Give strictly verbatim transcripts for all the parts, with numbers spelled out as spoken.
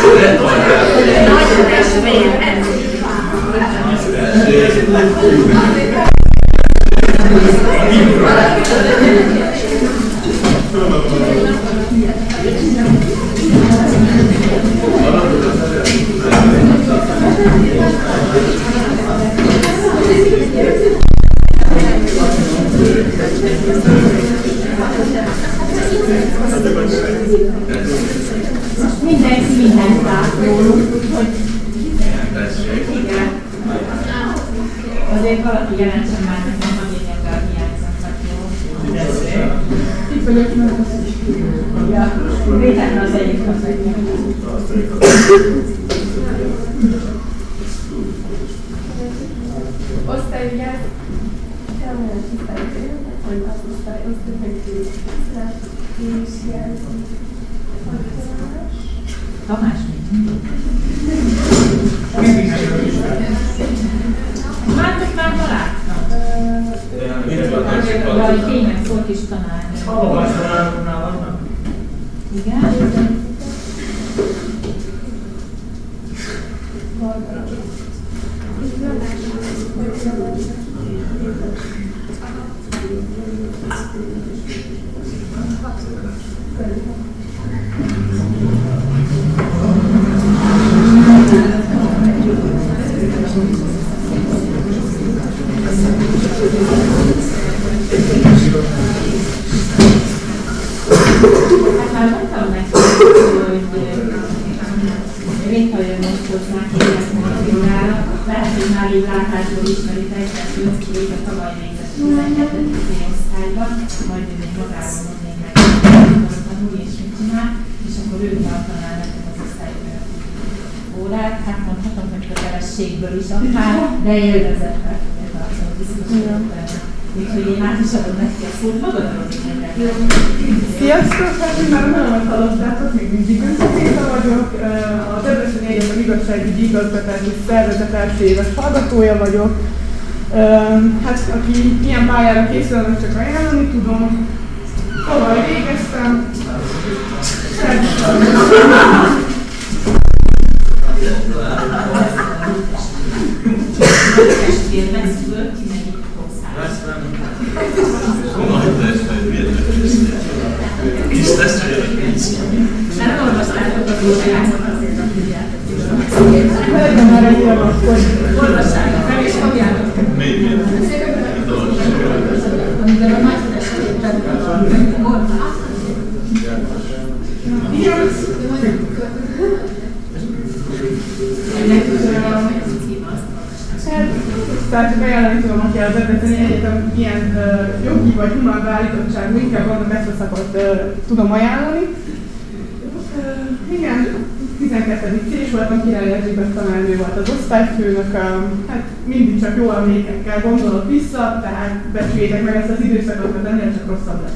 Mindenki mindent lát rólunk, úgyhogy igen. Azért valaki jelentsen már nekem, hogy én ebben hiányzom, vagy jó. Itt vagyok, mert az is. Ja, Réten az egyik az egyik. Osztályvigyáz, kell olyan osztályvigyáz, hogy az osztályosztó, hogy készlet, és jelző. Tamás mit? Hát most már találtam. Jaj, tényleg szólt is tanárni. Hallomás tanároknál vannak? Igen? Hát már mondtam neki, hogy Réka jön most hozzánk éjjel órára, lehet, hogy már így látásból ismeritek, mert ő Réka tavaly végzett tizenkettedik osztályban, majd ő még magáról mondnék meg, hogy tanul és mit csinál, és akkor ő tartaná nekem az osztályban órát, hát mondhatom, hogy kötelességből is akár, de élvezettel fogja tartani biztos, hogy úgyhogy én át is adom neki a szót, magadról még mindenki. Sziasztok! Hát én már nagyon hallottátok, még mindig Önszakréta vagyok. A Debreceni Egyetem igazságügyi igazgatási szervezet első éves hallgatója vagyok. Hát aki ilyen pályára készül, annak csak ajánlani tudom. Tavaly végeztem. Kis testvérek nincs. Nem olvastátok az újságot azért, hogy tudjátok. Legyen már egy ilyen akkor. Olvassátok fel és fogjátok. Még ilyen. Amiben a nagy esetében Igen. Tehát csak ajánlani tudom, aki a Debreceni Egyetem ilyen uh, jogi vagy humán beállítottságú, inkább annak ezt a szakot uh, tudom ajánlani. Uh, igen, tizenkettedik C-s voltam, Király Erzsébet tanárnő volt az osztályfőnök, um, hát mindig csak jó emlékekkel gondolok vissza, tehát becsüljétek meg ezt az időszakot, mert ennél csak rosszabb lesz.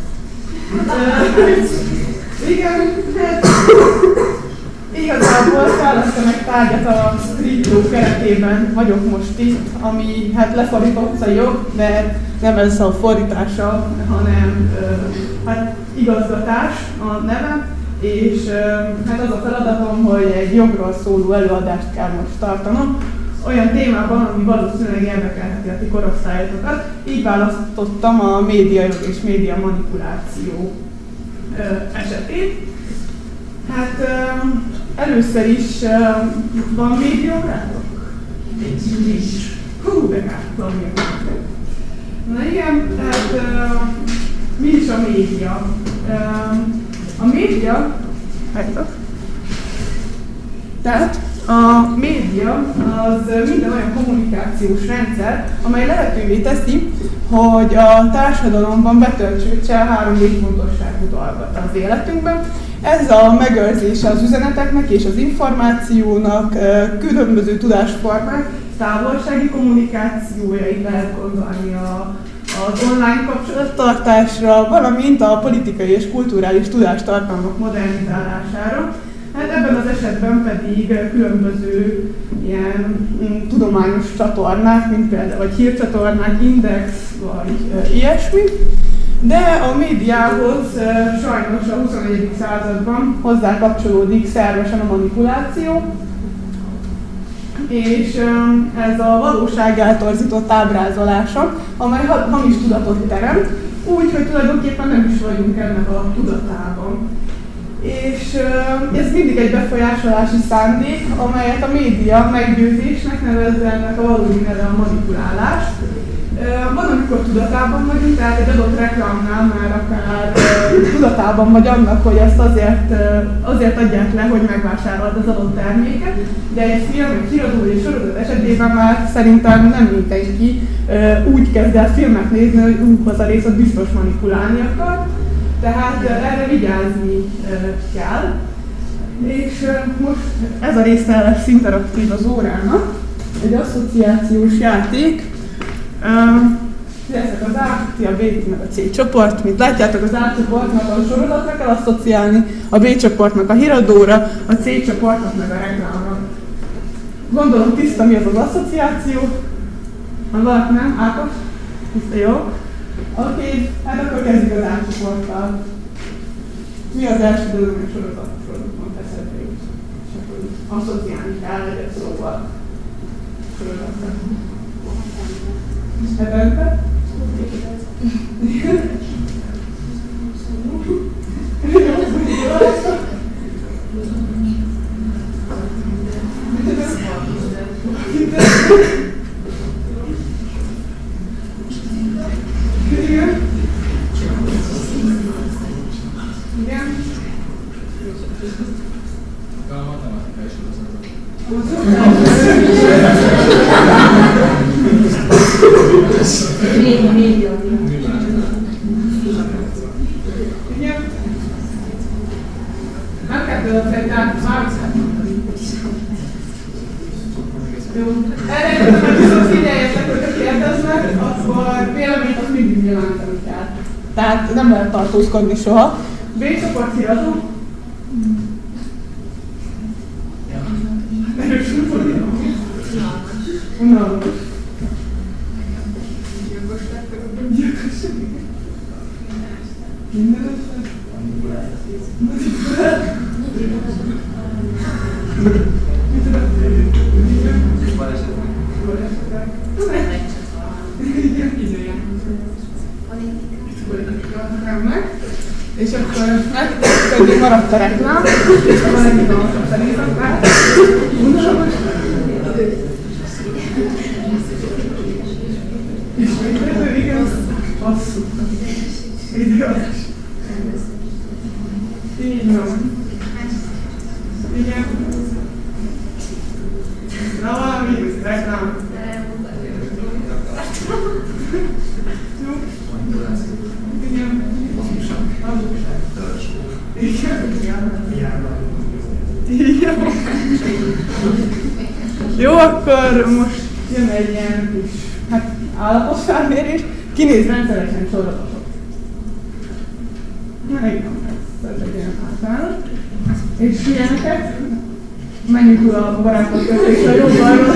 Uh, igen, hát igazából választom meg tárgyat a Street keretében vagyok most itt, ami hát lefordított a jog, de nem ez a fordítása, hanem uh, hát igazgatás a neve, és uh, hát az a feladatom, hogy egy jogról szóló előadást kell most tartanom, olyan témában, ami valószínűleg érdekelheti a ti korosztályotokat. Így választottam a médiajog és média manipuláció uh, esetét. Hát uh, először is uh, van médiórátok? Nincs. Hú, de kár, Na igen, tehát uh, mi is a média? Uh, a média, hagytok. Tehát a média az minden olyan kommunikációs rendszer, amely lehetővé teszi, hogy a társadalomban betöltse a három létfontosságú dolgot az életünkben. Ez a megőrzése az üzeneteknek és az információnak, különböző tudásformák, távolsági kommunikációjait lehet gondolni a, az online kapcsolattartásra, valamint a politikai és kulturális tudástartalmak modernizálására. Hát ebben az esetben pedig különböző ilyen m, tudományos csatornák, mint például vagy hírcsatornák, Index vagy e, ilyesmi. De a médiához sajnos a huszonegyedik században hozzá kapcsolódik szervesen a manipuláció, és ez a valóság eltorzított ábrázolása, amely hamis tudatot teremt, úgy, hogy tulajdonképpen nem is vagyunk ennek a tudatában. És ez mindig egy befolyásolási szándék, amelyet a média meggyőzésnek nevezze, ennek a valódi neve a manipulálás. Van, amikor tudatában vagyunk, tehát egy adott reklámnál már akár tudatában vagy annak, hogy ezt azért, azért adják le, hogy megvásárolod az adott terméket, de egy film, egy híradó és sorozat esetében már szerintem nem mindenki úgy kezd el filmet nézni, hogy ú, az a részt biztos manipulálni akar, tehát erre vigyázni kell. És most ez a része lesz interaktív az órának, egy asszociációs játék. Ezek az A, a B, meg a C csoport. Mint látjátok, az A csoportnak a sorozatra kell asszociálni, a B csoportnak a híradóra, a C csoportnak meg a reklámra. Gondolom tiszta, mi az az asszociáció. Ha valaki nem, Ákos? Tiszta, jó? Oké, okay, hát akkor kezdjük az A csoporttal. Mi az első dolog, hogy sorozat? Sorozatban beszéltünk. És akkor asszociálni kell egy szóval. Sorozatra. Hetente? Nem kell tőle már erre viszont figyeljetek, hogyha kérdeznek, akkor véleményt azt mindig nyilvánítani kell. Tehát nem lehet tartózkodni soha. B csoport híradó. Erős úton. Unalmas. Gyilkos lettek. Gyilkos. Minden össze. És akkor megtudjuk, maradt a reklám, van egy izgalmasabb szerintem már. Unalmas. Ismételő, igen, hosszú. Ideális. Így van. Igen. Na valami, reklám. Jó. Igen. Igen. Jó, akkor most jön egy ilyen kis hát, állapotfelmérés. Kinéz rendszeresen sorozatot. Na, igen, ez egy ilyen általános. És ilyeneket menjünk túl a barátok kötésre, jó bajról.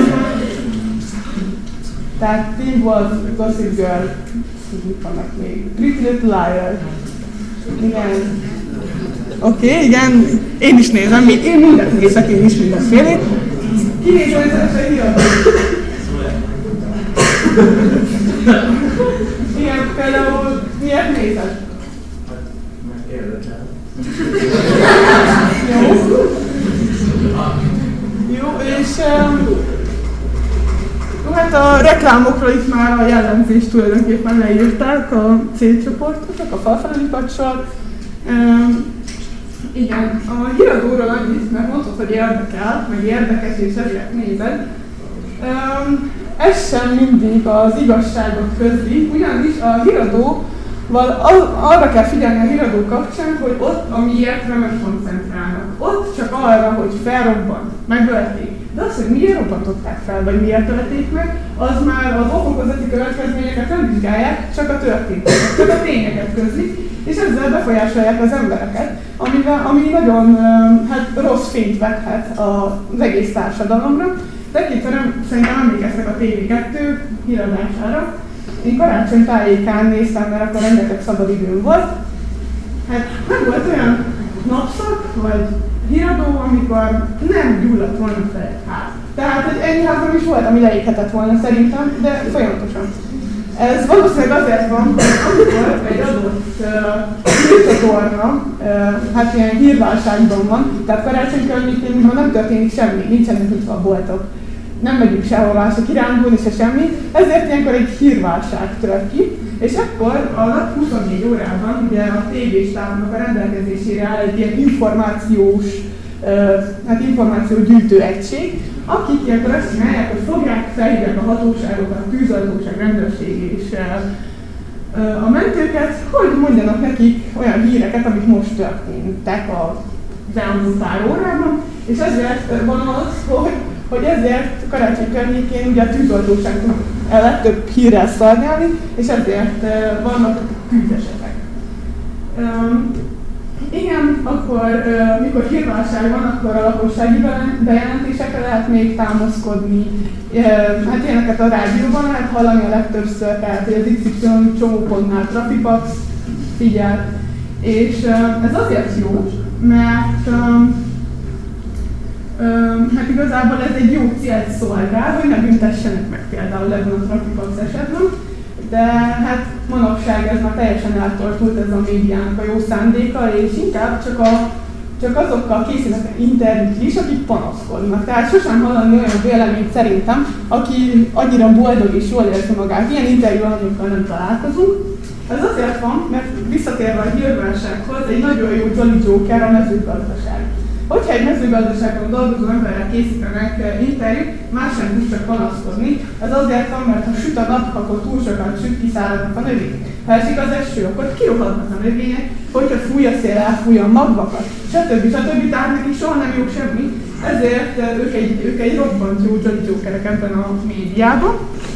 Tehát Teen Wolf, Gossip Girl, mit vannak még? Pretty Little Liars. Igen. Oké, okay, igen, én is nézem, én mindent nézek, én is mindenfélét. Ki néz rendszeresen híradót? Igen, például miért nézed? Érdekel. Jó. Jó, és um, hát a reklámokról itt már a jellemzést tulajdonképpen leírták a célcsoportoknak, a felfelelő pacsal. Um, igen, a híradóról annyit, mert mondtad, hogy érdekel, meg érdekes és ezért nézed. Um, ez sem mindig az igazságot közli, ugyanis a híradóval arra kell figyelni a híradó kapcsán, hogy ott, amiért nem koncentrálnak. Ott csak arra, hogy felrobban, megölték. De az, hogy miért robbantották fel, vagy miért ölték meg, az már az okokozati következményeket nem vizsgálják, csak a történeteket, csak a tényeket közlik, és ezzel befolyásolják az embereket, amivel, ami nagyon hát, rossz fényt vethet az egész társadalomra. De kétszer szerintem emlékeztek a té vé kettő híradására, én karácsony tájékán néztem, mert akkor rengeteg szabad időm volt. Hát nem volt olyan napszak, vagy híradó, amikor nem gyulladt volna fel egy ház. Tehát egy ennyi házban is volt, ami leéghetett volna szerintem, de folyamatosan. Ez valószínűleg azért van, hogy amikor egy adott hírcsatorna, uh, uh, hát ilyen hírválságban van, tehát karácsony környékén nem történik semmi, nincsenek nyitva a boltok. Nem megyünk sehová, se kirándulni, se semmi, ezért ilyenkor egy hírválság tört ki, és akkor a nap huszonnégy órában ugye a tévéstábnak a rendelkezésére áll egy ilyen információs, uh, hát információgyűjtő egység, akik ilyenkor azt csinálják, hogy fogják, felhívják a hatóságokat, a tűzoltóság, rendőrség és uh, a mentőket, hogy mondjanak nekik olyan híreket, amik most történtek az elmúlt pár órában, és ezért van az, hogy hogy ezért karácsony környékén ugye a tűzoltóságnak el legtöbb hírrel szarnyálni, és ezért uh, vannak tűzesetek. Um, igen, akkor uh, mikor hírválság van, akkor a lakossági bejelentésekre lehet még támaszkodni. Uh, hát ilyeneket a rádióban lehet hallani a legtöbbször, tehát hogy az iksz ipszilon csomópontnál Trafipax figyel. És uh, ez azért jó, mert um, Hát igazából ez egy jó célt szolgál, hogy ne büntessenek meg például ebben a Trafipax esetben, de hát manapság ez már teljesen eltortult ez a médiának a jó szándéka, és inkább csak, a, csak azokkal készítenek interjút is, akik panaszkodnak. Tehát sosem hallani olyan véleményt szerintem, aki annyira boldog és jól érzi magát. Ilyen interjú alanyokkal nem találkozunk. Ez azért van, mert visszatérve a hírválsághoz egy nagyon jó Jolly Joker a mezőgazdaság. Hogyha egy mezőgazdaságban dolgozó emberrel készítenek interjút, más sem tud csak panaszkodni. Ez azért van, mert ha süt a nap, akkor túl sokat süt, kiszáradnak a növények. Ha esik az eső, akkor kirohadnak a növények, hogyha fúj a szél, elfújja a magvakat, stb. stb. Tehát neki soha nem jó semmi. Ezért ők egy, ők egy roppant jó Jolly Jokerek ebben a médiában.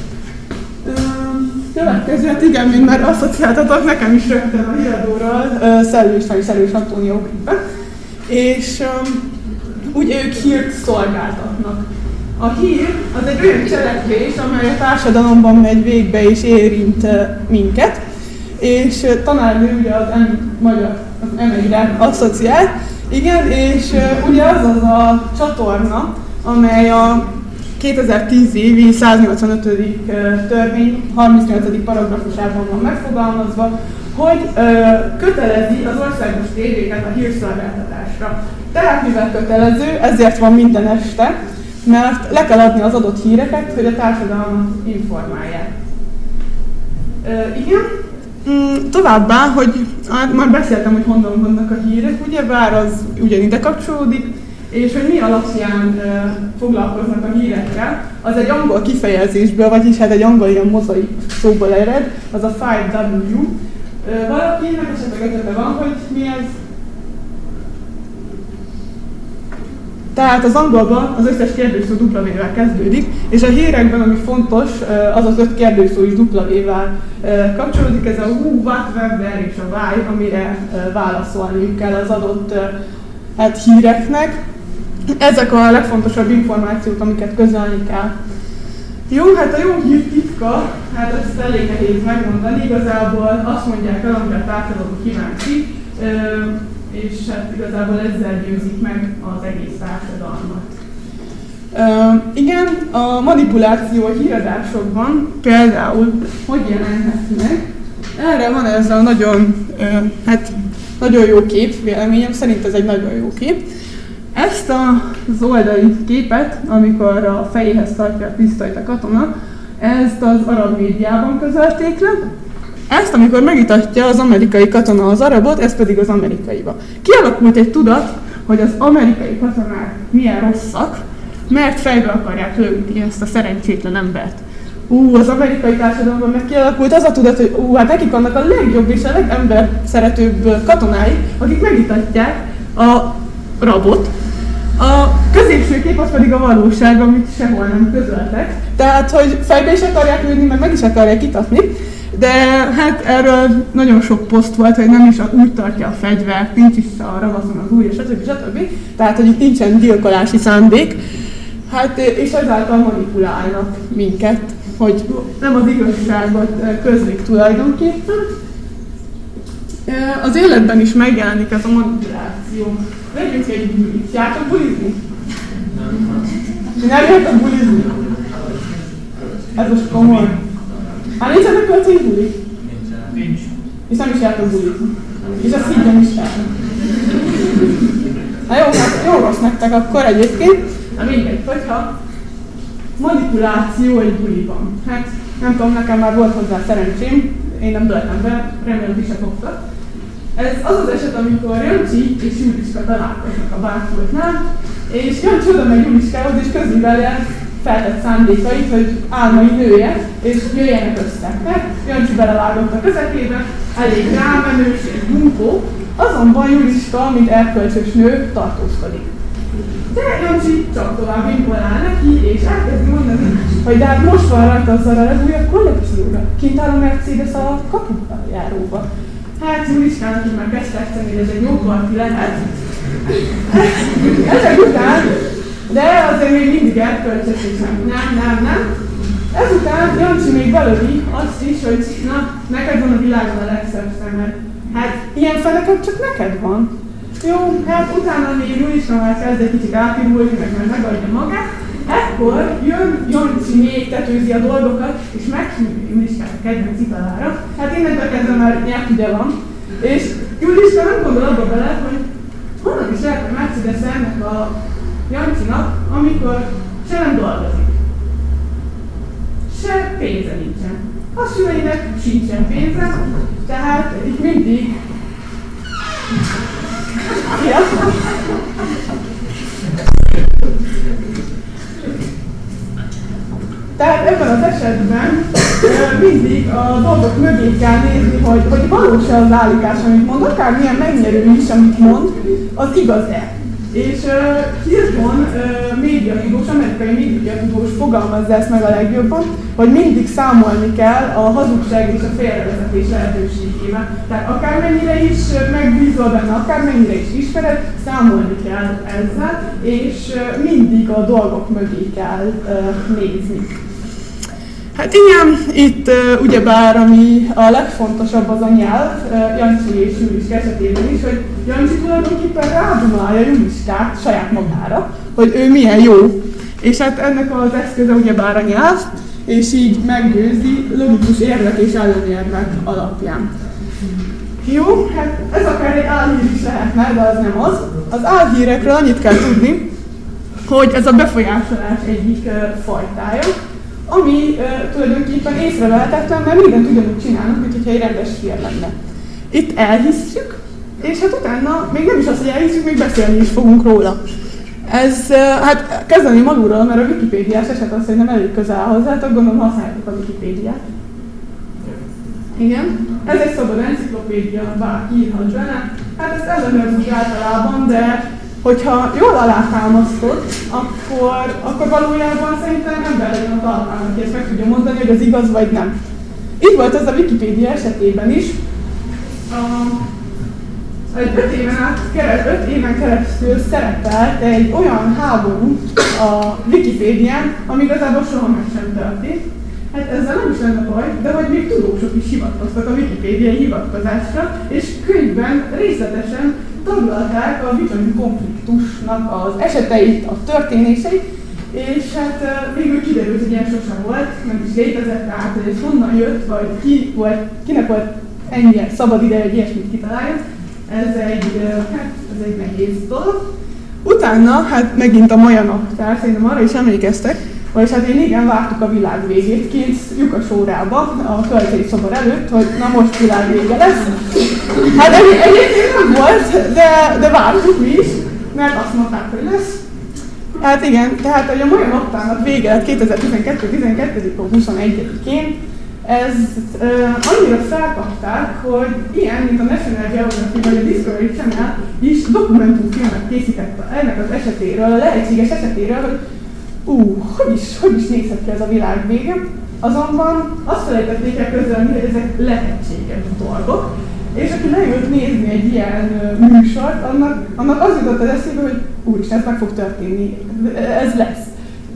Következő, hát igen, mint már asszociáltatok, nekem is rögtön a híradóról Szellő István és Szellős Antónia ugrik be. És um, ugye ők hírt szolgáltatnak. A hír az egy olyan cselekvés, amely a társadalomban megy végbe és érint uh, minket. És uh, tanárnő ugye az em, magyar, az em egyre asszociál. Igen, és uh, ugye az az a csatorna, amely a kétezer-tíz évi száznyolcvanötödik uh, törvény harmincnyolcadik paragrafusában van megfogalmazva, hogy ö, kötelezi az országos tévéket a hírszolgáltatásra. Tehát mivel kötelező, ezért van minden este, mert le kell adni az adott híreket, hogy a társadalmat informálják. Ö, igen. Mm, továbbá, hogy hát már beszéltem, hogy honnan vannak a hírek, ugyebár az ugyanide kapcsolódik, és hogy mi alapján ö, foglalkoznak a hírekkel, az egy angol kifejezésből, vagyis hát egy angol ilyen mozaik szóból ered, az a five W. Valakinek esetleg ötlete van, hogy mi ez? Tehát az angolban az összes kérdőszó dupla vé-vel kezdődik, és a hírekben, ami fontos, az az öt kérdőszó is dupla vé-vel kapcsolódik, ez a who, what, when, where és a why, amire válaszolniuk kell az adott hát, híreknek. Ezek a legfontosabb információk, amiket közölni kell. Jó, hát a jó hír titka, hát ezt elég nehéz megmondani, igazából azt mondják el, amire a társadalom kíváncsi, és hát igazából ezzel győzik meg az egész társadalmat. Uh, igen, a manipuláció a híradásokban például hogy jelenhet meg? Erre van ez a nagyon, uh, hát, nagyon jó kép, véleményem szerint ez egy nagyon jó kép. Ezt az oldali képet, amikor a fejéhez tartja a pisztolyt a katona, ezt az arab médiában közölték le. Ezt, amikor megitatja az amerikai katona az arabot, ez pedig az amerikaiba. Kialakult egy tudat, hogy az amerikai katonák milyen rosszak, mert fejbe akarják lőni ezt a szerencsétlen embert. Ú, az amerikai társadalomban meg kialakult az a tudat, hogy ú, hát nekik vannak a legjobb és a legember szeretőbb katonái, akik megitatják a rabot. A középső kép az pedig a valóság, amit sehol nem közöltek. Tehát, hogy fejbe is akarják lőni, meg meg is akarják itatni. De hát erről nagyon sok poszt volt, hogy nem is úgy tartja a fegyvert, nincs is a ravaszon az ujja, stb. stb. Tehát, hogy itt nincsen gyilkolási szándék. Hát, és ezáltal manipulálnak minket. hogy nem az igazságot közlik tulajdonképpen. Az életben is megjelenik ez a manipuláció. Vegyünk egy bulit. Jártok bulizni? Mi nem jártok bulizni? Ez most komoly. Hát nincsenek költői bulik? Nincs. És nem is jártok bulizni. És azt higgyem is el. Na jó, hát jó rossz nektek akkor egyébként. Na mindegy, hogyha manipuláció egy buliban. Hát nem tudom, nekem már volt hozzá szerencsém, én nem döltem be, remélem ti se fogtok. Ez az az eset, amikor Jancsi és Juliska találkoznak a bárpultnál, és Jancsi oda megy Juliskához, és közli vele feltett szándékait, hogy álmai nője, és jöjjenek össze. Mert Jancsi belevágott a közekébe, elég rámenős és bunkó, azonban Juliska, mint erkölcsös nő, tartózkodik. De Jancsi csak tovább impolál neki, és elkezdi mondani, hogy de hát most van rajta azzal a legújabb kollekcióra. Kint áll a Mercedes a kapujáróba. Hát Juliskának így már kezdte egyszerűen, hogy ez egy jó parti lehet. Ezek után, de azért még mindig elkölcsös, és nem, nem, nem, nem. Ezután Jancsi még belövi azt is, hogy na, neked van a világon a legszebb szemed. Hát ilyen feneket csak neked van. Jó, hát utána még Juliska már kezd egy kicsit átirulni, meg már megadja magát. Ekkor jön Jancsi még tetőzi a dolgokat, és meghívja Juliskát a kedvenc italára. Hát innentől kezdve már nyelvtügye van. És Juliska nem gondol abba bele, hogy honnan is lehet a Mercedes ennek a Jancsinak, amikor se nem dolgozik. Se pénze nincsen. A szüleinek sincsen pénze, tehát itt mindig... Ja. Tehát ebben az esetben mindig a dolgok mögé kell nézni, hogy, hogy valós-e az állítás, amit mond, akármilyen megnyerő is, amit mond, az igaz-e. És uh, Hilton uh, médiatudós, amerikai médiatudós fogalmazza ezt meg a legjobban, hogy mindig számolni kell a hazugság és a félrevezetés lehetőségével. Tehát akármennyire is megbízol benne, akármennyire is ismered, számolni kell ezzel, és uh, mindig a dolgok mögé kell uh, nézni. Hát igen, itt uh, ugyebár ami a legfontosabb az a nyelv, uh, Jancsi és Juliska esetében is, hogy Jancsi tulajdonképpen rádumálja Juliskát saját magára, hogy ő milyen jó. És hát ennek az eszköze ugyebár a nyelv, és így meggyőzi logikus érvek és ellenérvek alapján. Jó, hát ez akár egy álhír is lehetne, de az nem az. Az álhírekről annyit kell tudni, hogy ez a befolyásolás egyik uh, fajtája, ami uh, tulajdonképpen észrevehetetlen, mert mindent ugyanúgy csinálnak, mint hogyha egy rendes hír lenne. Itt elhisszük, és hát utána még nem is az, hogy elhisszük, még beszélni is fogunk róla. Ez, uh, hát kezdeném alulról, mert a Wikipédiás eset az, hogy nem elég közel hozzátok, gondolom használjátok a Wikipédiát. Igen, ez egy szabad enciklopédia, bárki írhat benne. Hát ezt ellenőrzünk általában, de hogyha jól alátámasztod, akkor, akkor valójában szerintem ember legyen a talpán, aki ezt meg tudja mondani, hogy az igaz vagy nem. Így volt ez a Wikipédia esetében is. Uh, egy öt éven, át, öt éven keresztül szerepelt egy olyan háború a Wikipédián, ami igazából soha meg sem történt. Hát ezzel nem is lenne baj, de hogy még tudósok is hivatkoztak a wikipédiai hivatkozásra, és könyvben részletesen taglalták a bizonyos konfliktusnak az eseteit, a történéseit, és hát uh, végül kiderült, hogy ilyen sosem volt, nem is létezett, tehát hogy ez honnan jött, vagy ki volt, kinek volt ennyi szabad ideje, hogy ilyesmit kitaláljon. Ez egy, uh, hát, ez egy nehéz dolog. Utána, hát megint a majanok, tehát szerintem arra is emlékeztek, vagyis hát én igen, vártuk a világ végét kint lyukas órába, a költői szobor előtt, hogy na most világ vége lesz. Hát egyébként nem volt, de, de vártuk mi is, mert azt mondták, hogy lesz. Hát igen, tehát hogy a mai naptának vége lett kétezer-tizenkettő tizenkettő huszonegyedikén, ez uh, annyira felkapták, hogy ilyen, mint a National Geographic vagy a Discovery Channel is dokumentumfilmet készített ennek az esetéről, a lehetséges esetéről, hogy ú, hogy is, hogy is nézhet ki ez a világ vége. Azonban azt felejtették el közölni, hogy ezek lehetséges dolgok, és aki leült nézni egy ilyen uh, műsort, annak, annak az jutott az eszébe, hogy úristen, ez meg fog történni, ez lesz.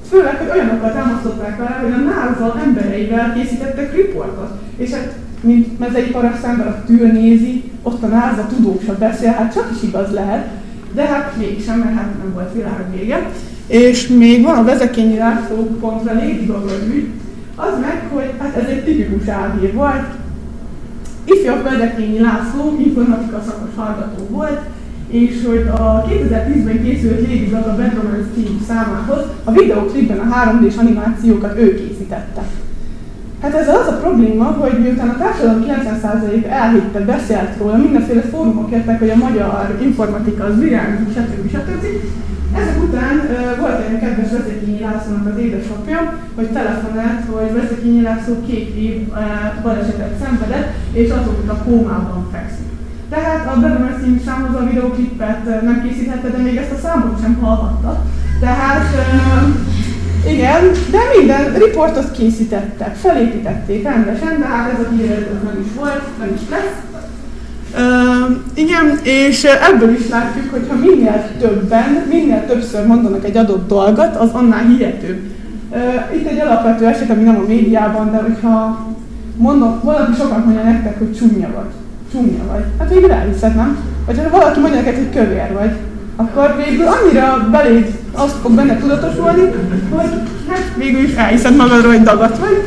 Főleg, hogy olyanokkal támasztották vele, hogy a NASA embereivel készítettek riportot. És hát, mint mezei parasztember, a tűr nézi, ott a NASA tudósa beszél, hát csak is igaz lehet, de hát mégsem, mert hát nem volt világ vége. És még van a Vezekényi László kontra Lady Gaga ügy, az meg, hogy hát ez egy tipikus álhír volt. Ifjabb Vezekényi László informatika szakos hallgató volt, és hogy a kétezer-tízben készült Lady Gaga Bad Romance című számához a videóklipben a három dés animációkat ő készítette. Hát ez az a probléma, hogy miután a társadalom kilencven százaléka elhitte, beszélt róla, mindenféle fórumok jöttek, hogy a magyar informatika az virágzik, stb. stb. Ezek után uh, volt egy kedves Vezekényi Lászlónak az édesapja, hogy telefonált, hogy Vezekényi László két év uh, balesetet szenvedett, és azóta kómában fekszik. Tehát a Bad Romance című számhoz a videóklipet uh, nem készíthette, de még ezt a számot sem hallhatta. Tehát uh, igen, de minden riportot készítettek, felépítették rendesen, de hát ez a hírező nem is volt, nem is lesz. Uh, igen, és ebből is látjuk, hogy ha minél többen, minél többször mondanak egy adott dolgot, az annál hihetőbb. Uh, itt egy alapvető eset, ami nem a médiában, de hogyha mondok, valaki sokan mondja nektek, hogy csúnya vagy, csúnya vagy, hát végül elhiszed, nem? Vagy ha valaki mondja neked, hogy kövér vagy, akkor végül annyira beléd azt fog benne tudatosulni, hogy hát végül is elhiszed magadról, hogy dagat vagy.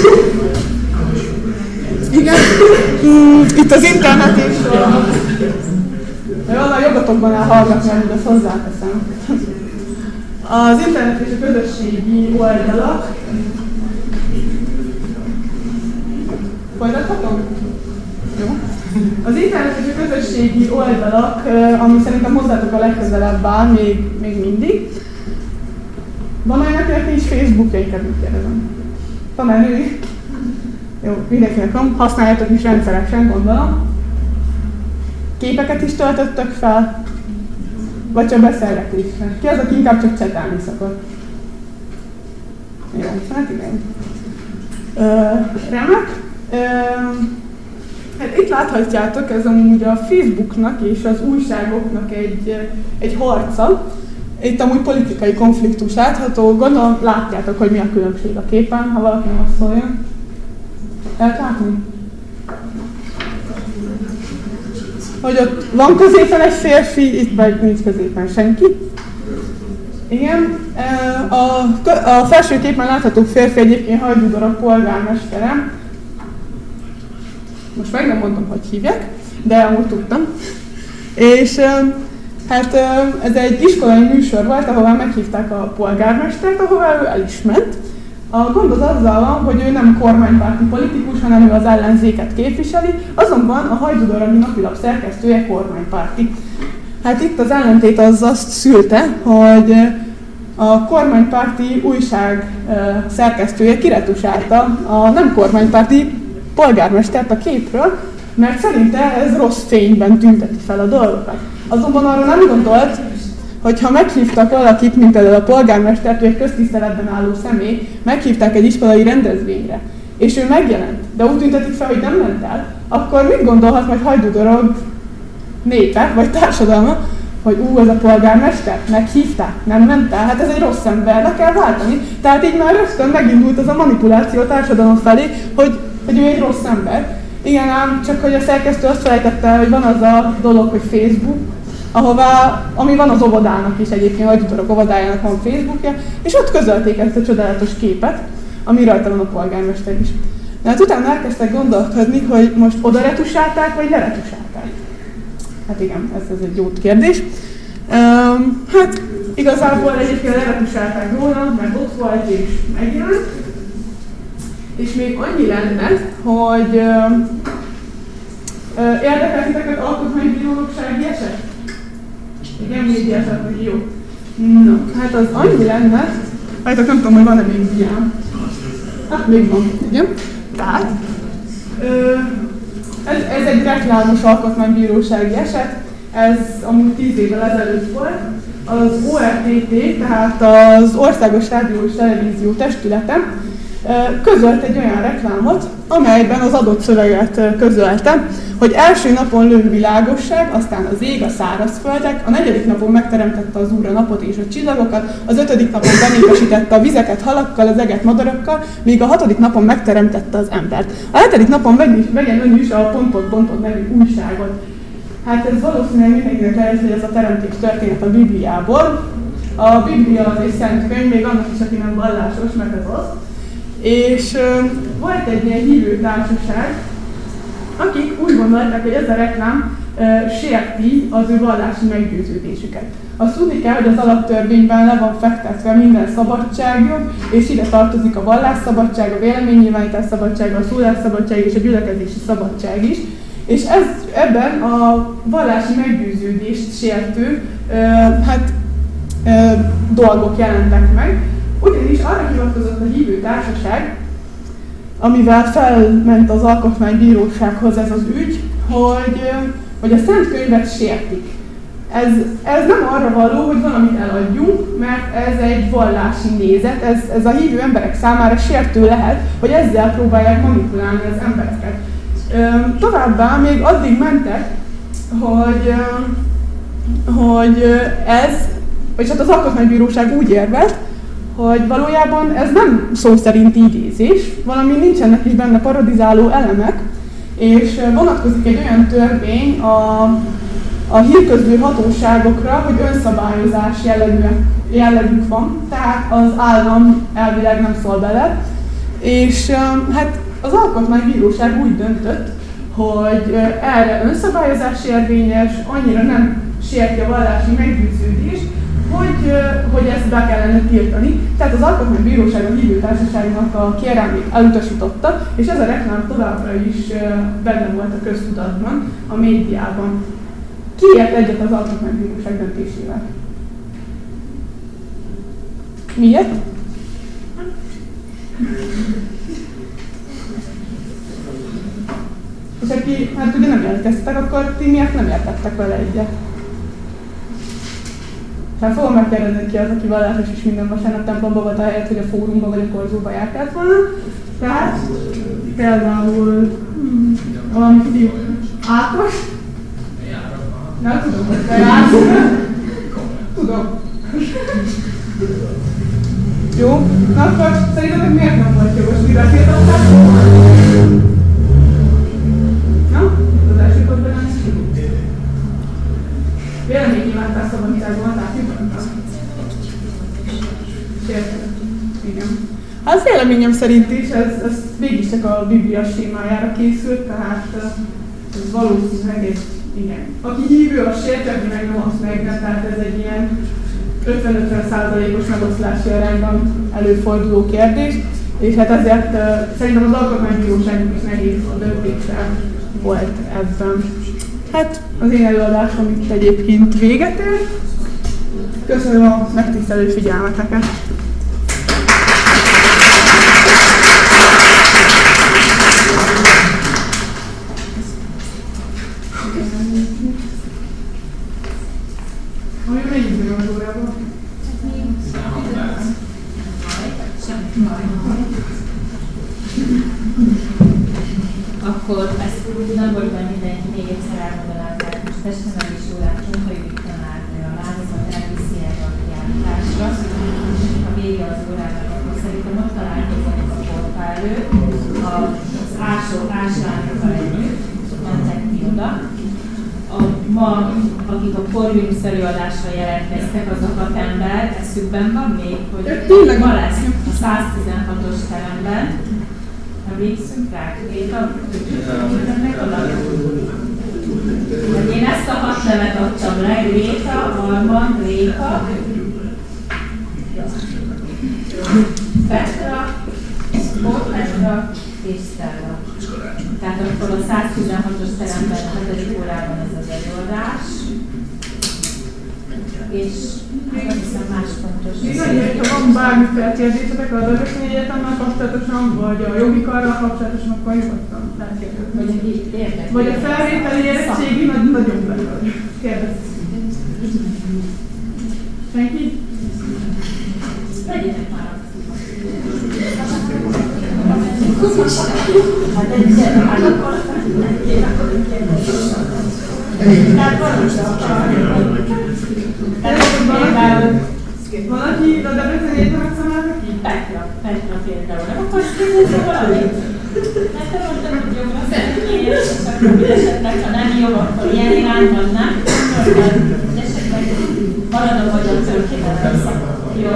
Igen, mm, itt az internet és a... a jogatokban áll hallgatni, amit azt hozzáteszem. Az internet és a közösségi oldalak... Folytathatom? Jó. Az internet és a közösségi oldalak, ami szerintem hozzátok a legközelebb áll, még, még mindig. Van önöknek nincs Facebookja, inkább úgy kérdezem. Tanárnői? Jó, mindenkinek van, használjátok is rendszeresen, gondolom. Képeket is töltöttök fel? Vagy csak beszélgetésre? Ki az, aki inkább csak csetelni szokott? Jó, hát igen. Ö, remek. Ö, hát itt láthatjátok, ez amúgy a Facebooknak és az újságoknak egy, egy harca. Itt amúgy politikai konfliktus látható, gondolom látjátok, hogy mi a különbség a képen, ha valaki nem azt szóljon. Lehet látni? Hogy ott van középen egy férfi, itt meg nincs középen senki. Igen. A, a felső képen látható férfi egyébként Hajdú Dóra polgármestere. Most meg nem mondom, hogy hívják, de amúgy tudtam. És hát ez egy iskolai műsor volt, ahová meghívták a polgármestert, ahová ő el is ment. A gond az azzal van, hogy ő nem kormánypárti politikus, hanem ő az ellenzéket képviseli, azonban a Hajdú Dóra napilap szerkesztője kormánypárti. Hát itt az ellentét az azt szülte, hogy a kormánypárti újság szerkesztője kiretusálta a nem kormánypárti polgármestert a képről, mert szerinte ez rossz fényben tünteti fel a dolgokat. Azonban arra nem gondolt, hogy ha meghívtak valakit, mint például a polgármestert, egy köztiszteletben álló személy, meghívták egy iskolai rendezvényre, és ő megjelent, de úgy tüntetik fel, hogy nem ment el, akkor mit gondolhat majd Hajdú Dóra népe, vagy társadalma, hogy ú, ez a polgármester, meghívták, nem ment el, hát ez egy rossz ember, le kell váltani. Tehát így már rögtön megindult az a manipuláció a társadalom felé, hogy, hogy ő egy rossz ember. Igen ám, csak hogy a szerkesztő azt felejtette, hogy van az a dolog, hogy Facebook, ahová, ami van az óvodának is egyébként, Hajdú Dóra óvodájának van Facebookja, és ott közölték ezt a csodálatos képet, ami rajta van a polgármester is. De hát utána elkezdtek gondolkodni, hogy most oda retusálták, vagy leretusálták. Hát igen, ez, ez egy jó kérdés. Um, hát igazából egyébként leretusálták róla, mert ott volt és megjelent. És még annyi lenne, hogy uh, uh, érdekel titeket alkotmánybírósági eset? Igen, média eset, hogy jó. No, hát az annyi lenne, hát nem tudom, hogy van-e még diám. Hát még van, igen. Tehát, uh, ez, ez egy reklámos alkotmánybírósági eset, ez amúgy tíz évvel ezelőtt volt. Az o er té té, tehát az Országos Rádió és Televízió Testülete közölt egy olyan reklámot, amelyben az adott szöveget közölte, hogy első napon lő világosság, aztán az ég, a szárazföldek, a negyedik napon megteremtette az Úr a napot és a csillagokat, az ötödik napon benépesítette a vizeket halakkal, az eget madarakkal, míg a hatodik napon megteremtette az embert. A hetedik napon vegyen ön is a pont-pont-pont nevű újságot. Hát ez valószínűleg mindenkinek lehet, hogy ez a teremtés történet a Bibliából. A Biblia az egy szent könyv, még annak is, aki nem vallásos, mert ez az. És uh, volt egy ilyen hívő társaság, akik úgy gondolták, hogy ez a reklám uh, sérti az ő vallási meggyőződésüket. Azt tudni kell, hogy az alaptörvényben le van fektetve minden szabadságjog, és ide tartozik a vallásszabadság, a véleménynyilvánítás szabadsága, a szólásszabadság és a gyülekezési szabadság is. És ez, ebben a vallási meggyőződést sértő uh, hát, uh, dolgok jelentek meg. Ugyanis arra hivatkozott a hívő társaság, amivel felment az alkotmánybírósághoz ez az ügy, hogy, hogy a Szent Könyvet sértik. Ez, ez nem arra való, hogy valamit eladjunk, mert ez egy vallási nézet, ez, ez a hívő emberek számára sértő lehet, hogy ezzel próbálják manipulálni az embereket. Továbbá még addig mentek, hogy, hogy ez, és hát az alkotmánybíróság úgy érvelt, hogy valójában ez nem szó szerinti idézés, valami nincsenek is benne parodizáló elemek, és vonatkozik egy olyan törvény a, a hírközlő hatóságokra, hogy önszabályozás jellegük van, tehát az állam elvileg nem szól bele, és hát az alkotmánybíróság úgy döntött, hogy erre önszabályozás érvényes, annyira nem sérti a vallási meggyőződést, hogy, hogy ezt be kellene tiltani. Tehát az alkotmánybíróság a hívő társaságnak a kérelmét elutasította, és ez a reklám továbbra is benne volt a köztudatban, a médiában. Ki ért egyet az alkotmánybíróság döntésével? Miért? És aki, hát ugye nem jelentkeztek, akkor ti miért nem értettek vele egyet? Hát fogom megkérdezni ki az, aki vallásos is minden vasárnap templomba volt, ahelyett, hogy a fórumba vagy a korzóba járkált volna. Tehát például hmm, valami fiú Ákos. Nem tudom, hogy te jársz. Tudom. Jó, na akkor szerintetek miért nem volt jogos, mivel tiltották? Na, itt az első kodban nem is tudjuk. Véleménynyilvántás szabadságban, tehát nyugodtan. Sértő. Igen. Hát az véleményem szerint is, ez, ez mégiscsak a Biblia sémájára készült, tehát ez valószínűleg egy, igen. Aki hívő, az sértő, aki meg nem azt meg, tehát ez egy ilyen ötven-ötven százalékos megoszlási arányban előforduló kérdés, és hát ezért uh, szerintem az alkotmánybíróságnak is nehéz a döntése volt ebben. Hát az én előadásom itt egyébként véget ér. Köszönöm a megtisztelő figyelmeteket! Ami melyik idő az órában? Akkor ezt nem volt benne mindenki, még egyszer elmondanám, tehát most testnevelés órán Csonka Judit tanárnő a lányzat elviszi erre a kiállításra, és ha vége az órának, akkor szerintem ott találkozunk a portá előtt, az ásó, áslányokkal együtt, mentek ki oda. A, ma, akik a Corvinus előadásra jelentkeztek, az a hat ember, eszükben van még, hogy ma lesz a száztizenhatos teremben. Emlékszünk rá? Réta? Én ezt a hat nevet adtam le, Réta, Armand, Réta, Petra, Sport Petra és Stella. Tehát akkor a száztizenhatos teremben a hetedik órában ez az előadás. És azt hiszem más fontos. Igen, ha van bármi felkérdésetek az Örökös Egyetemmel kapcsolatosan, vagy a jogi karral kapcsolatosan, akkor nyugodtan felkérdezni. Vagy a felvételi érettségi nagyon belül. Kérdezz. Senki? Legyenek már. Hát egy ilyen, hát akkor én akkor kérdezni. Tehát valószínűleg. Tehát valaki a Debreceni Egyetemet szemelte ki? Petra, Petra például. Nem akarsz kérdezni valamit? Mert te mondtad, hogy jogra szeretnél, és akkor esetleg, ha nem jog, akkor ilyen irányban, nem? Mondtad, hogy esetleg maradok, hogy a tőkével szakad. Jó.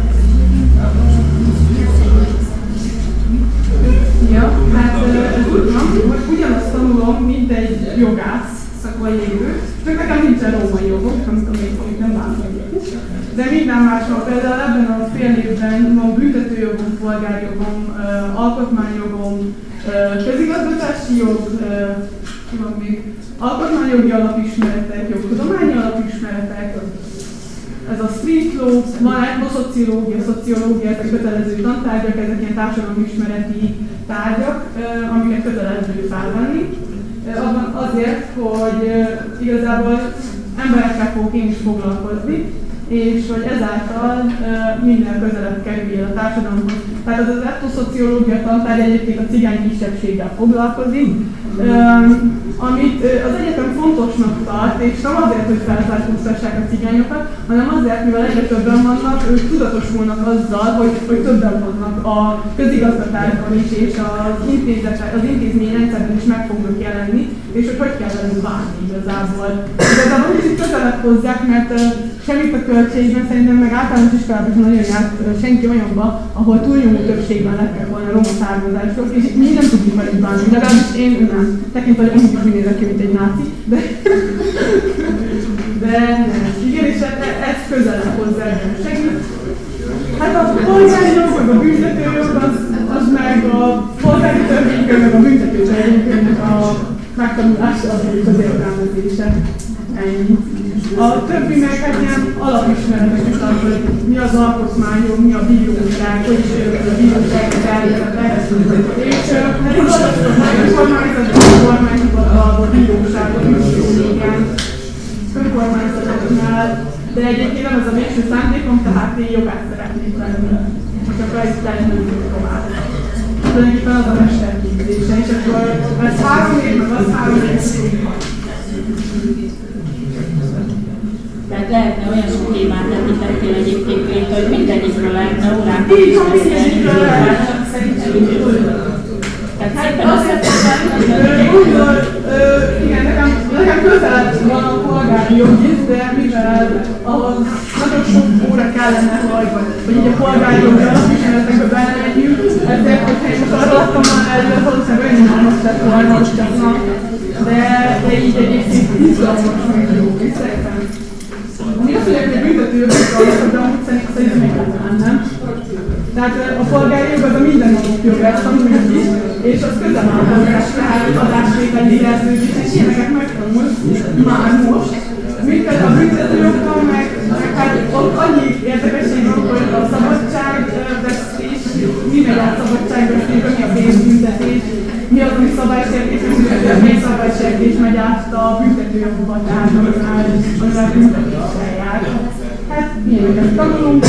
Ja, hát ez úgy van, hogy ugyanazt tanulom, mint egy jogász szakmai lévő, csak nekem nincsen római jogok, nem tudom, még nem bánom meg. De minden máshol, például ebben a fél évben van büntetőjogom, polgárjogom, alkotmányjogom, közigazgatási jog, ki van még, alkotmányjogi alapismeretek, jogtudományi alapismeretek, ez a street law, van etnoszociológia, szociológia, ezek kötelező tantárgyak, ezek ilyen társadalomismereti tárgyak, amiket kötelező felvenni. Abban azért, hogy igazából emberekkel fogok én is foglalkozni, és hogy ezáltal uh, minden közelebb kerüljél a társadalomhoz. Tehát az az etnoszociológia tantárgy egyébként a cigány kisebbséggel foglalkozik, um, amit uh, az egyetem fontosnak tart, és nem azért, hogy felzárkóztassák a cigányokat, hanem azért, mivel egyre többen vannak, ők tudatosulnak azzal, hogy, hogy többen vannak a közigazgatásban is, és az, az intézményrendszerben is meg fognak jelenni, és hogy hogy kell velünk bánni igazából. Igazából is itt közelebb hozzák, mert uh, semmit a költségben, szerintem meg általános iskolában is nagyon járt senki olyanba, ahol túlnyomó többségben lettek volna roma származások, és mi nem tudjuk velük bánni, legalábbis én nem. Tekintve, hogy amúgy is úgy nézek ki, mint egy náci, de, de nem. Igen, és ez közelebb hozzá segít. Hát a polgári jog, meg a büntetőjog, az, az meg a polgári törvénykönyv, meg a büntető törvénykönyvnek a megtanulása, az az értelmezése. Ennyi. A többi meg hát ilyen alapismeretek is az, hogy mi az alkotmányok, mi a bíróság, hogy is a bíróság területek. És hát az önkormányzatok, önkormányzatok, a bíróságok is igen, önkormányzatoknál, de egyébként nem ez a végső szándékom, tehát én jogász szeretnék lenni. Most akkor ezt lehet nem tudok tovább. Tulajdonképpen az a mesterképzése, és akkor ez három év, meg az három év. Tehát lehetne olyan sok témát említettél egyébként, Réta, hogy mindegyikről lehetne órákat is beszélni. Szerintem így úgy. Tehát szépen azért mondom, igen, nekem, nekem közel van a polgári jog is, de mivel ahhoz nagyon sok óra kellene, hogy, hogy így a polgári jogi alapismeretekbe belemegyünk, ezért, hogyha én most arra adtam volna előtt, valószínűleg olyan nyomos lett volna, hogy csak na, de, de így egyébként izgalmas meg jó, és szerintem. Ami azt mondják, hogy a büntetőjog izgalmas, de amúgy szerintem egyáltalán nem. Tehát a polgári jog az a mindennapok jog, ezt tanuljuk is, és az közel áll hozzá, tehát adásvételi szerződés, és ilyeneket megtanul már most. Mint például a büntetőjogban, meg, meg hát ott annyi érdekesség van, hogy a szabadságvesztés, mi megy át szabadságvesztésbe, mi a pénzbüntetés, mi az, ami szabálysértés, mi a szabálysértés megy át a büntetőjogba, tehát amivel büntetéssel jár. Hát ilyeneket tanulunk,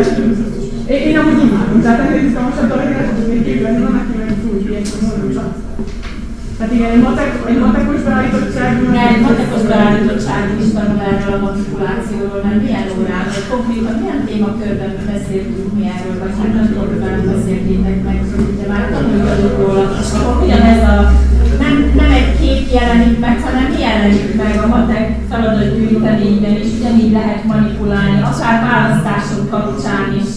Én, én amúgy imádom, tehát ennél izgalmasabb dolog, hogy ezt tudnék képzelni, van neki meg túl hihetetlen mondósat. Tehát igen, egy, matek, egy matekos beállítottság... Egy matekos beállítottság is tanul erről a manipulációról, mert milyen órán, vagy konkrétan milyen témakörben beszéltünk mi erről, vagy hát nem tudom, hogy velem beszéltétek meg, de már tanuljatok róla. Akkor ugyanez a... Nem, nem egy kép jelenik meg, hanem mi jelenik meg a matek feladatgyűjteményben is, ugyanígy lehet manipulálni, akár választások kapcsán is.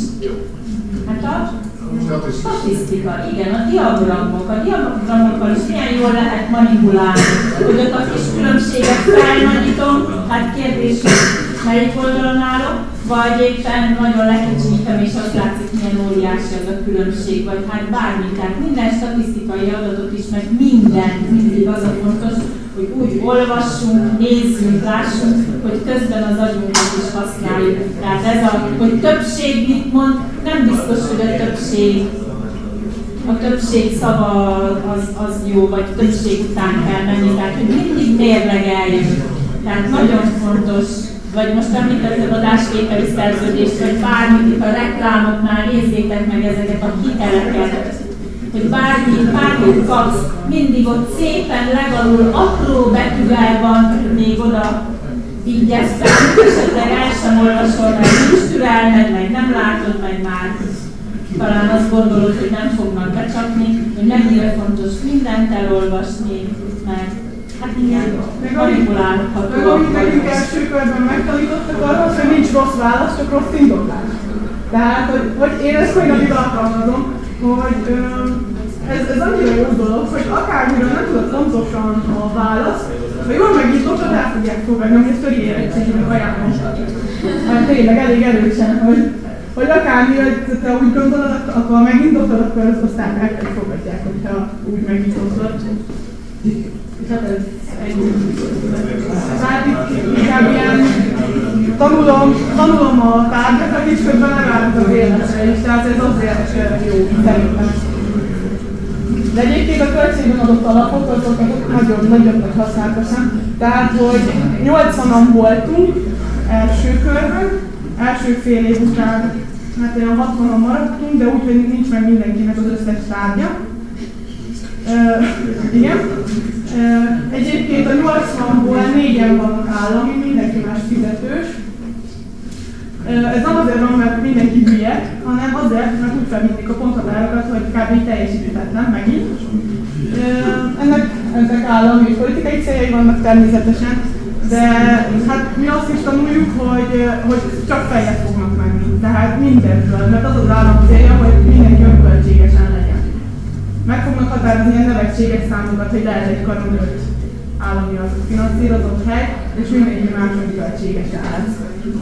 Hát a statisztika, igen, a diagramok, a diagramokkal is milyen jól lehet manipulálni. Hogy ott a kis különbséget felnagyítom, hát kérdés, melyik oldalon állok, vagy éppen nagyon lekicsinyítem, és azt látszik, milyen óriási az a különbség, vagy hát bármi. Tehát minden statisztikai adatot is, meg minden, mindig az a fontos, hogy úgy olvassunk, nézzünk, lássunk, hogy közben az agyunkat is használjuk. Tehát ez a, hogy többség mit mond, nem biztos, hogy a többség, a többség szava az, az jó, vagy többség után kell menni, tehát hogy mindig mérlegeljünk. Tehát nagyon fontos, vagy most említettem adásvételi szerződést, vagy bármit itt a reklámoknál, nézzétek meg ezeket a hiteleket. hogy bármit, bármit kapsz, mindig ott szépen legalul, apró betűvel van még oda vigyezve, esetleg el sem olvasol, mert nincs türelmed, meg nem látod, meg már talán azt gondolod, hogy nem fognak becsapni, hogy mennyire fontos mindent elolvasni, mert hát igen, manipulálható. Meg amit nekünk első körben megtanítottak arra, hogy nincs rossz válasz, csak rossz indoklás. Tehát, hogy, hogy én ezt olyan napig alkalmazom, hogy ö, ez, ez annyira jó dolog, hogy akármiről nem tudod pontosan a választ, ha jól megindoklod, el fogják fogadni, hogy ezt töri érettségének ajánlom. Hát tényleg elég erősen, hogy, hogy akármi, hogy te úgy gondolod, akkor ha megindoklod, akkor azt aztán el fogadják, hogyha úgy megindoklod. És hát ez ennyi. Hát itt inkább ilyen tanulom, tanulom a tárgyakat, és közben legalább az életre is, tehát ez azért jó szerintem. De egyébként a költségben adott alapok, azokat nagyon, nagyon használatosan. Tehát, hogy nyolcvanan voltunk első körben, első fél év után, hát olyan hatvanan maradtunk, de úgy, hogy nincs meg mindenkinek az összes tárgya. Uh, igen. Uh, egyébként a nyolcvanból négyen vannak állami, mindenki más fizetős. Uh, ez nem azért van, mert mindenki hülye, hanem azért, mert úgy felvinnék a ponthatárokat, hogy kb. Teljesíthetetlen megint. Uh, ennek, ennek állami és politikai céljai vannak természetesen, de hát mi azt is tanuljuk, hogy, hogy csak feljebb fognak menni. Tehát mindenről, mert az az állam célja, hogy mindenki önköltségesen legyen. Meg fognak határozni ilyen nevetséges számokat, hogy lehet egy karon öt állami az finanszírozott hely, és mindenki más önköltségesen lesz.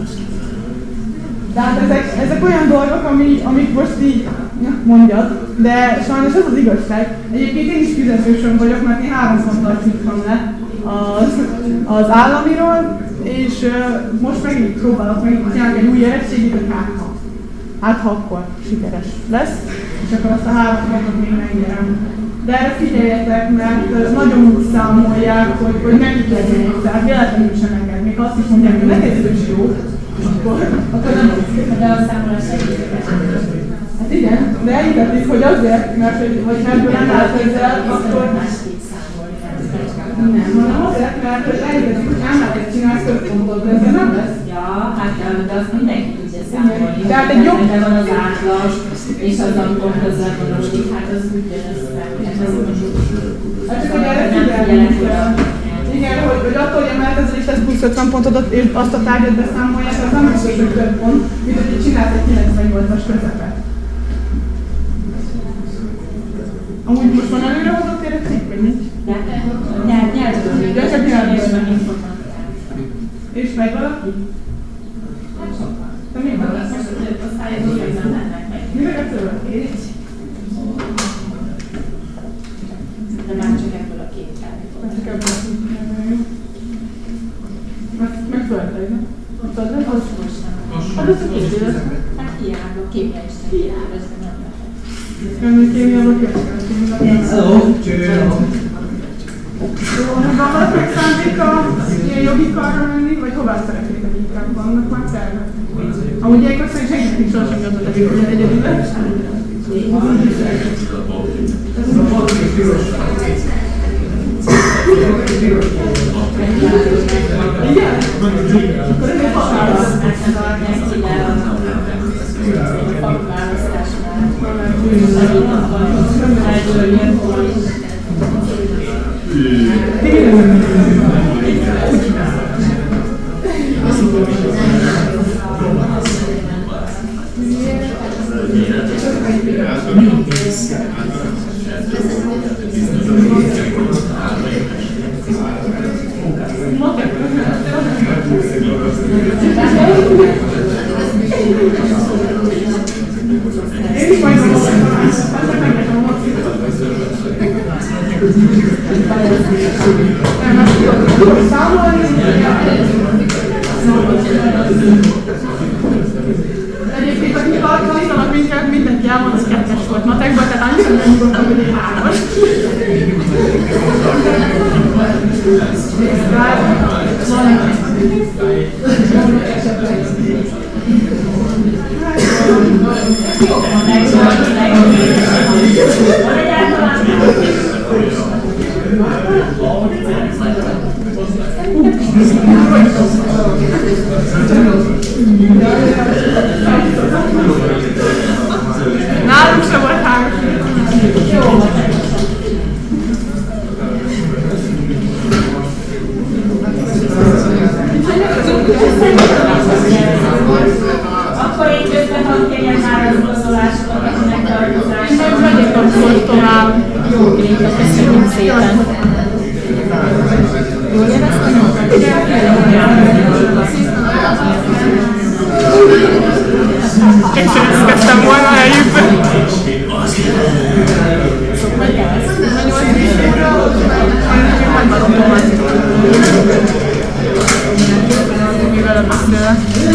Tehát ezek, ezek olyan dolgok, ami, amik most így ja, mondjad, de sajnos ez az igazság. Egyébként én is fizetősöm vagyok, mert én három ponttal csúsztam le az, az államiról, és uh, most megint próbálok meg csinálni egy új érettségét, hogy hát ha. Hát ha akkor sikeres lesz, és akkor azt a három pontot még megnyerem. De erre figyeljetek, mert nagyon úgy számolják, hogy, hogy nekik legyen jó, tehát véletlenül sem enged. Még azt is mondják, hogy neked is jó, akkor, akkor nem az. De a számolás segített. Hát igen, de elhitetik, hogy azért, mert hogy ebből nem állt ezzel, akkor... Nem, hanem azért, mert elhitetik, hogy elmehet csinálsz több pontot, de ezzel nem lesz. Ja, hát de azt mindenki tudja számolni. Tehát egy jobb... De van az átlag, és az amikor hozzá valódik, hát az úgy jön össze. Hát csak, hogy erre figyelni kell. Igen, hogy, hogy attól, hogy emelkezel és lesz plusz ötven pontodat, és azt a tárgyat beszámolják, az nem is egy több pont, mint hogy csinálsz egy kilencvennyolcas közepet. Amúgy most van előrehozott érettség, vagy nincs? De, nyelvről. De csak nyelvről. És meg informatikán. És megy valaki? Hát sokan. De mi van? Most a több osztályok még nem mennek meg. Minek a tőle? De már csak ebből a két tárgyból. Csak ebből a két tárgyból. Meg földre, nem? Földre? Az most nem. Hát ez a két élet. Hát hiába, képre is nem hiába, ez nem lehet. Nem kémiába kérdezik. Hello! Hello! Jó, van valakinek szándéka ilyen jogi karra menni, vagy hová szeretnétek inkább? Vannak már tervek? Amúgy ilyenkor szerint senkinek is sosem jutott a hogy egyedül lesz. Igen? Akkor ezért határolsz. Én is majd a számolni. Egyébként, akik tanítanak minket, mindenki elmond, az kettes volt matekban, tehát annyira nem nyugodtam, hogy egy hármas. Jó, van, megszólalt, megszólalt. Nálunk sem volt három. Jó. Akkor én közben hadd kérjem már az igazolásokat, akinek tartozás. Meg megyek akkor tovább. Jó, Gréta, köszönjük szépen. Jól éreztem? Egyszer kezdtem volna a helyükbe. Mivel beszélek.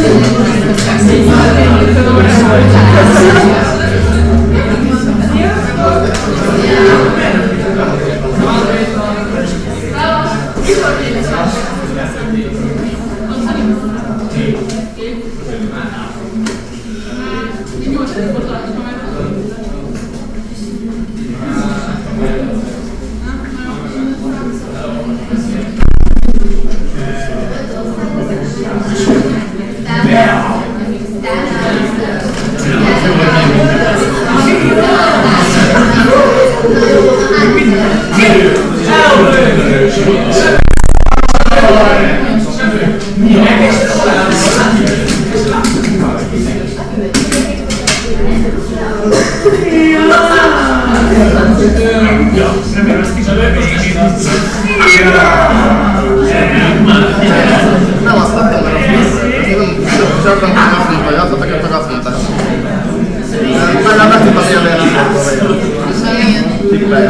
Nem azt tettem meg, csak nem azt mondta, hogy azt mondta, csak azt mondta. Legalább nem tudtam élni, nem tudtam élni. Tippelj.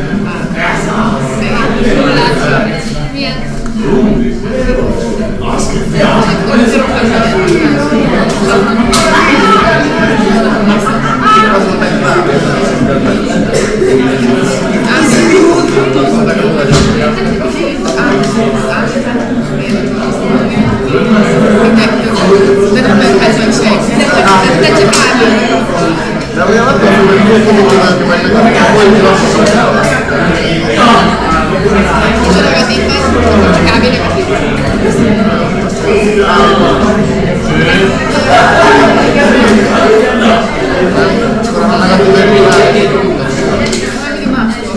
De nem lehet feszültség. De csak árnyalni. De olyan nem tudom, hogy miért tudjuk csinálni, vagy nekem hogy lassú. És a negatív az, akkor kb. Negatív. Csak a negatív egy Mindig mástól.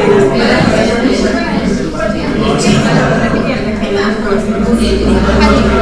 Hát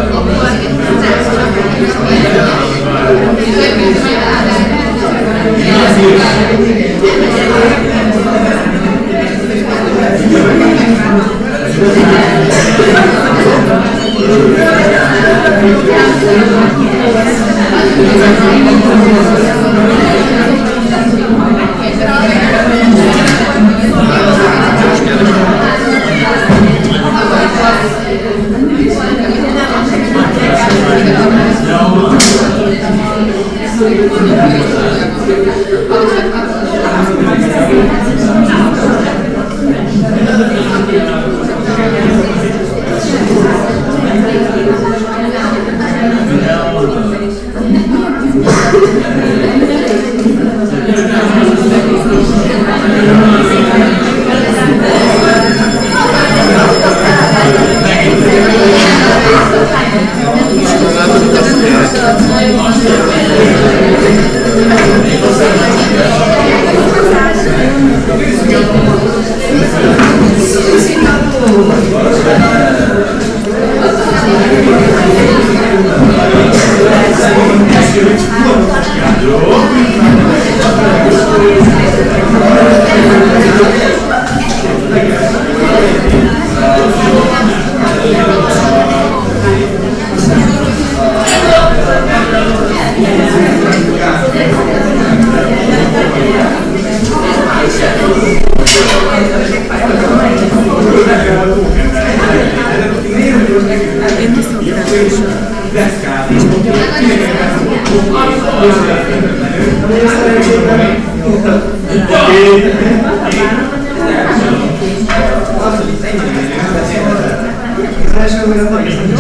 Az első, hogy a